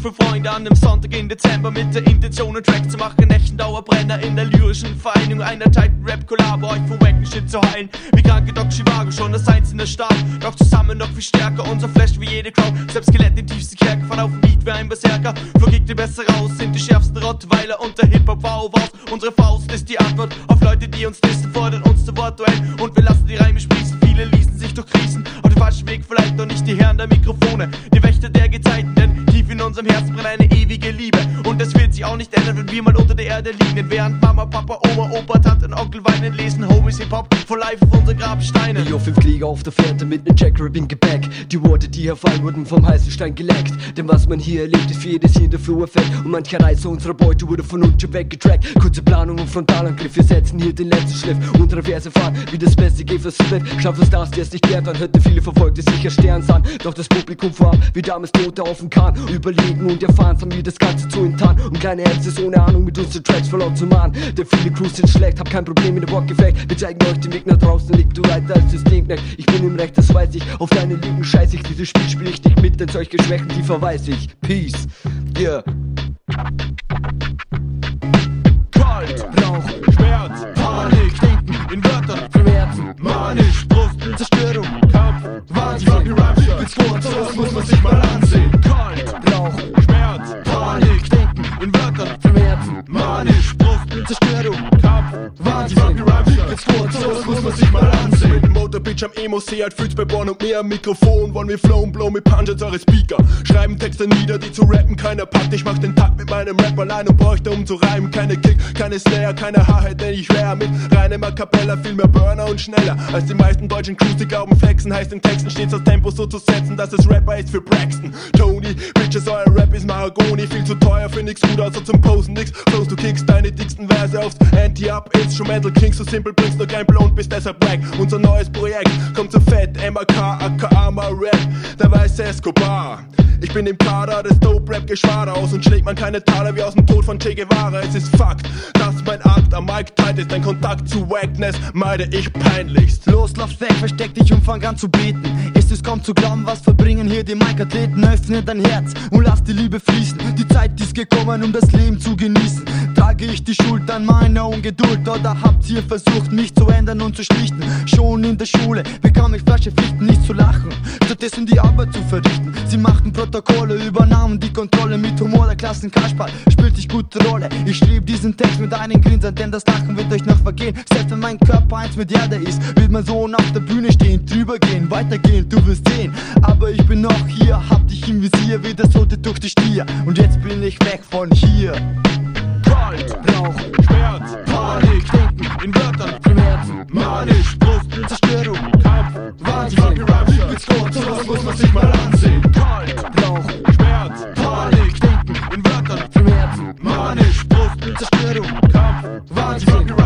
für Freunde an einem Sonntag im Dezember mit der Intention, einen Track zu machen, echten Dauerbrenner in der lyrischen Vereinigung einer Titan Rap-Kollabo, euch von wacken Shit zu heilen. Wie kranke Doc Chivago, schon das Eins in der Stadt, doch zusammen noch viel stärker, unser Flash wie jede Crowd, selbst Skelett in tiefste Kerker, fahren auf dem Beat wie ein Berserker, Flugigte besser raus, sind die schärfsten Rottweiler und der Hip-Hop wow wow. Unsere Faust ist die Antwort auf Leute, die uns dissen, fordern uns zu Wort duellen und wir lassen die Reime sprießen. Viele ließen sich durch Krisen auf den falschen Weg, vielleicht noch nicht die Herren der Mikrofone, die Wächter der Gezeiten, denn tief in unserem Herzen brennt eine ewige Liebe und es wird sich auch nicht ändern, wenn wir mal unter der Erde liegen, während Mama, Papa, Oma, Opa, Tante und Onkel weinen, lesen Homies Hip-Hop for life auf unseren Grabsteinen. Die 5 Krieger auf der Fährte mit nem Jackrap im Gepäck, die Worte, die herfallen, wurden vom heißen Stein geleckt, denn was man hier erlebt, ist für jedes hier in der Flur effekt und mancher Reise unserer Beute wurde von uns schon weggetrackt. Kurze Planung und Frontalangriff, wir setzen hier den letzten Schliff, unsere Verse fahren wie das beste G für Split, schaffen es das, der es nicht klärt, dann hörte viele Verfolgte sicher Sterns an, doch das Publikum vorab, wie damals Tote auf dem Kahn, überlegen und erfahren, haben wir das Ganze zu enttarnen, um kleine Hälfte ohne Ahnung mit unseren Tracks verlaut zu mahnen, denn viele Crews sind schlecht, hab kein Problem mit dem Wortgefecht, wir zeigen euch den Weg nach draußen, liegt du weiter als Systemknecht, ich bin im Recht, das weiß ich, auf deine Lügen scheiß ich, dieses Spiel spiel ich nicht mit, denn solche Schwächen, die verweis ich, Peace, yeah. Kalt, Rauch, Schmerz, Panik, Denken in Wörtern, Vermerzen, manisch, Brust, Zerstörung, Kampf, Wahnsinn, fucking Rhymes, gibt's vor, sowas muss man sich mal ansehen. Kalt, Rauch, Schmerz, Panik, Denken in Wörtern, Vermerzen, manisch, Brust, Zerstörung, Kampf, Wahnsinn, fucking Rhymes, gibt's vor, sowas muss man sich mal ansehen. Mit dem Motorbitch am Emo-See, halt fühlt's bei Born und mir am Mikrofon, wollen wir flown, blow mit Punch als eure Speaker, schreiben Texte nieder, die zu rappen keiner packt, ich mach den Takt mit meinem Rap allein und bräuchte um zu reimen, keine Kick, keine Snare, keine Hi-Hat, denn ich wär mit reinem A Cappella viel mehr Burner und schneller als die meisten deutschen Crews, die glauben flexen, heißt in Texten stets das Tempo so zu setzen, dass es Rapper ist für Braxton. Tony, Bitches, euer Rap ist Mahagoni, viel zu teuer für nix gut, also zum Posen nix, flows du kickst deine dicksten Verse aufs Anti-Up, Instrumental klingst so simpel, bringst nur Gameplay und bist deshalb wack. Unser neues Projekt kommt zu fett, MAK, aka mal Rap, der weiße Escobar. Ich bin im Kader des Dope-Rap-Geschwader aus und schlägt man keine Taler wie aus dem Tod von Che Guevara. Es ist Fakt, dass mein Akt am Mic tight ist, dein Kontakt zu Wackness meide ich peinlichst. Los, lauf weg, versteck dich und fang an zu beten. Ist es kaum zu glauben, was verbringen hier die Mic-Athleten? Öffne dein Herz und lass die Liebe fließen. Die Zeit ist gekommen, um das Leben zu genießen. Trage ich die Schuld an meiner Ungeduld, oder habt ihr versucht, mich zu ändern und zu schlichten? Schon in der Schule bekam ich falsche Pflichten, nicht zu lachen, stattdessen die Arbeit zu verrichten. Sie machten Protokolle, übernahmen die Kontrolle mit Humor, der Klassenkasperl spielt ich gute Rolle. Ich schrieb diesen Text mit einem Grinsen, denn das Lachen wird euch noch vergehen. Selbst wenn mein Körper eins mit Erde ist, wird mein Sohn auf der Bühne stehen, drüber gehen, weitergehen, du wirst sehen. Aber ich bin noch hier, hab dich im Visier, wie das Rote durch die Stier. Und jetzt bin ich weg von hier. Kalt, Rauch, Schmerz, Panik, Denken in Wörtern, Vermerzen, manisch, Brust, Zerstörung, Kampf, Wahnsinn, fucking Rhymes, gibt's vor, sowas muss man sich mal ansehen. Kalt, Rauch, Schmerz, Panik, Denken in Wörtern, Vermerzen, manisch, Brust, Zerstörung, Kampf, Wahnsinn, fucking Rhymes.